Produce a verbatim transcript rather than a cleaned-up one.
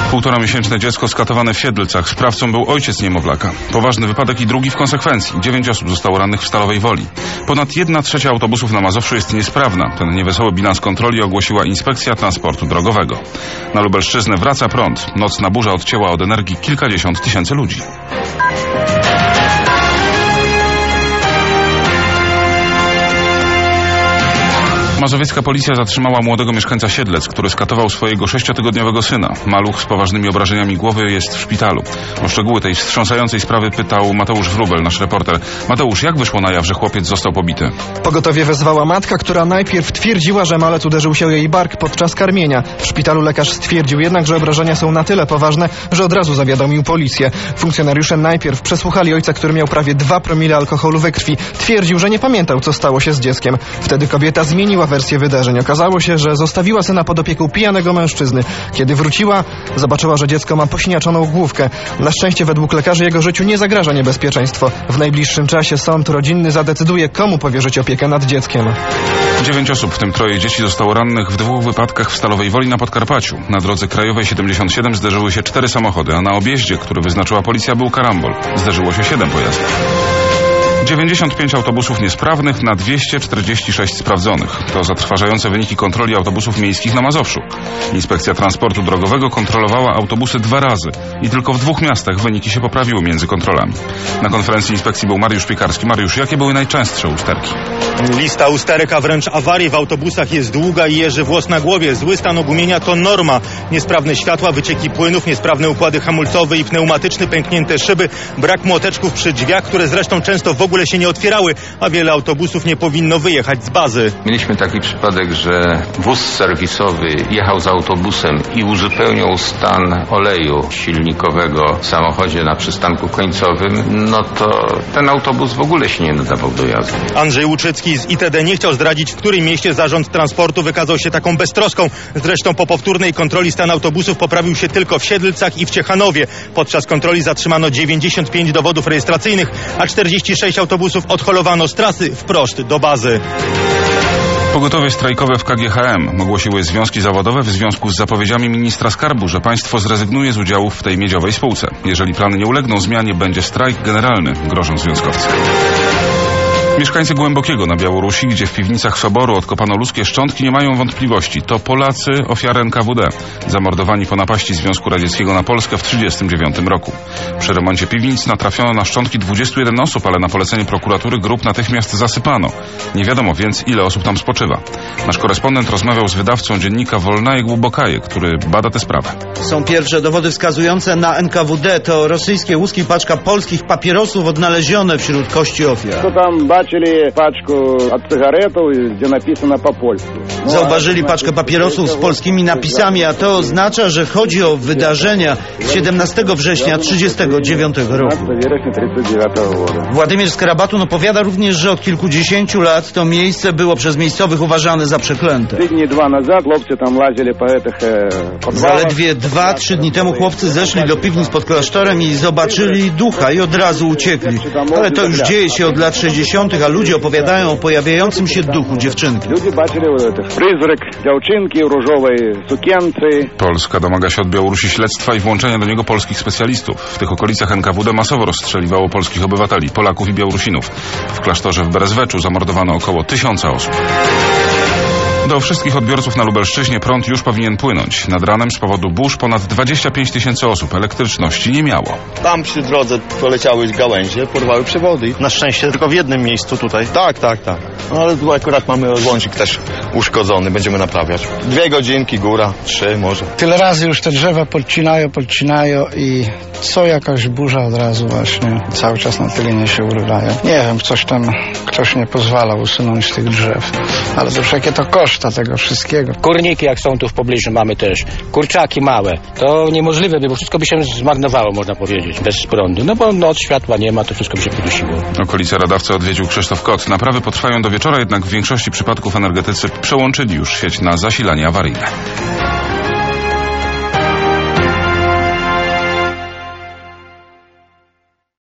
Półtoramiesięczne dziecko skatowane w Siedlcach. Sprawcą był ojciec niemowlaka. Poważny wypadek i drugi w konsekwencji. Dziewięć osób zostało rannych w Stalowej Woli. Ponad jedna trzecia autobusów na Mazowszu jest niesprawna. Ten niewesoły bilans kontroli ogłosiła Inspekcja Transportu Drogowego. Na Lubelszczyznę wraca prąd. Nocna burza odcięła od energii kilkadziesiąt tysięcy ludzi. Mazowiecka policja zatrzymała młodego mieszkańca Siedlec, który skatował swojego sześciotygodniowego syna. Maluch z poważnymi obrażeniami głowy jest w szpitalu. O szczegóły tej wstrząsającej sprawy pytał Mateusz Wróbel, nasz reporter. Mateusz, jak wyszło na jaw, że chłopiec został pobity? Pogotowie wezwała matka, która najpierw twierdziła, że malec uderzył się jej bark podczas karmienia. W szpitalu lekarz stwierdził jednak, że obrażenia są na tyle poważne, że od razu zawiadomił policję. Funkcjonariusze najpierw przesłuchali ojca, który miał prawie dwa promile alkoholu we krwi. Twierdził, że nie pamiętał, co stało się z dzieckiem. Wtedy kobieta zmieniła wersję wydarzeń. Okazało się, że zostawiła syna pod opieką pijanego mężczyzny. Kiedy wróciła, zobaczyła, że dziecko ma pośniaczoną główkę. Na szczęście według lekarzy jego życiu nie zagraża niebezpieczeństwo. W najbliższym czasie sąd rodzinny zadecyduje, komu powierzyć opiekę nad dzieckiem. Dziewięć osób, w tym troje dzieci, zostało rannych w dwóch wypadkach w Stalowej Woli na Podkarpaciu. Na drodze krajowej siedemdziesiąt siedem zderzyły się cztery samochody, a na objeździe, który wyznaczyła policja, był karambol. Zderzyło się siedem pojazdów. dziewięćdziesiąt pięć autobusów niesprawnych na dwieście czterdzieści sześć sprawdzonych. To zatrważające wyniki kontroli autobusów miejskich na Mazowszu. Inspekcja Transportu Drogowego kontrolowała autobusy dwa razy i tylko w dwóch miastach wyniki się poprawiły między kontrolami. Na konferencji inspekcji był Mariusz Piekarski. Mariusz, jakie były najczęstsze usterki? Lista usterek, a wręcz awarii w autobusach jest długa i jeży włos na głowie. Zły stan ogumienia to norma. Niesprawne światła, wycieki płynów, niesprawne układy hamulcowe i pneumatyczne, pęknięte szyby, brak młoteczków przy drzwiach, które zresztą często w ogóle się nie otwierały, a wiele autobusów nie powinno wyjechać z bazy. Mieliśmy taki przypadek, że wóz serwisowy jechał z autobusem i uzupełniał stan oleju silnikowego w samochodzie na przystanku końcowym, no to ten autobus w ogóle się nie nadawał do jazdy. Andrzej Łuczycki z I T D nie chciał zdradzić, w którym mieście zarząd transportu wykazał się taką beztroską. Zresztą po powtórnej kontroli stan autobusów poprawił się tylko w Siedlcach i w Ciechanowie. Podczas kontroli zatrzymano dziewięćdziesiąt pięć dowodów rejestracyjnych, a czterdzieści sześć autobusów odholowano z trasy wprost do bazy. Pogotowie strajkowe w K G H M ogłosiły związki zawodowe w związku z zapowiedziami ministra skarbu, że państwo zrezygnuje z udziałów w tej miedziowej spółce. Jeżeli plany nie ulegną zmianie, będzie strajk generalny, grożą związkowcy. Mieszkańcy Głębokiego na Białorusi, gdzie w piwnicach soboru odkopano ludzkie szczątki, nie mają wątpliwości. To Polacy, ofiary N K W D, zamordowani po napaści Związku Radzieckiego na Polskę w tysiąc dziewięćset trzydziestym dziewiątym roku. Przy remoncie piwnic natrafiono na szczątki dwudziestu jeden osób, ale na polecenie prokuratury grób natychmiast zasypano. Nie wiadomo więc, ile osób tam spoczywa. Nasz korespondent rozmawiał z wydawcą dziennika Wolnaje Głubokaje, który bada tę sprawę. Są pierwsze dowody wskazujące na N K W D. To rosyjskie łuski, paczka polskich papierosów odnalezione wśród kości ofiar. Zauważyli paczkę papierosów z polskimi napisami, a to oznacza, że chodzi o wydarzenia z siedemnastego września tysiąc dziewięćset trzydziestego dziewiątego roku. Władimir Skarabatun opowiada również, że od kilkudziesięciu lat to miejsce było przez miejscowych uważane za przeklęte. Zaledwie dwa, trzy dni temu chłopcy zeszli do piwnic pod klasztorem i zobaczyli ducha i od razu uciekli. Ale to już dzieje się od lat sześćdziesiątych, a ludzie opowiadają o pojawiającym się duchu dziewczynki. Polska domaga się od Białorusi śledztwa i włączenia do niego polskich specjalistów. W tych okolicach N K W D masowo rozstrzeliwało polskich obywateli, Polaków i Białorusinów. W klasztorze w Berezweczu zamordowano około tysiąca osób. Do wszystkich odbiorców na Lubelszczyźnie prąd już powinien płynąć. Nad ranem z powodu burz ponad dwadzieścia pięć tysięcy osób elektryczności nie miało. Tam przy drodze poleciały gałęzie, porwały przewody. Na szczęście tylko w jednym miejscu tutaj. Tak, tak, tak. No ale tu akurat mamy łącznik też uszkodzony, będziemy naprawiać. Dwie godzinki, góra, trzy może. Tyle razy już te drzewa podcinają, podcinają i co jakaś burza od razu właśnie cały czas na tej linii się urywają. Nie wiem, coś tam ktoś nie pozwala usunąć tych drzew. Ale to jakie to koszty tego wszystkiego. Kurniki jak są tu w pobliżu mamy też, kurczaki małe. To niemożliwe by, bo wszystko by się zmarnowało, można powiedzieć, bez prądu. No bo noc, światła nie ma, to wszystko by się podusiło. Okolice Radawca odwiedził Krzysztof Kot. Naprawy potrwają do wieczora, jednak w większości przypadków energetycy przełączyli już sieć na zasilanie awaryjne.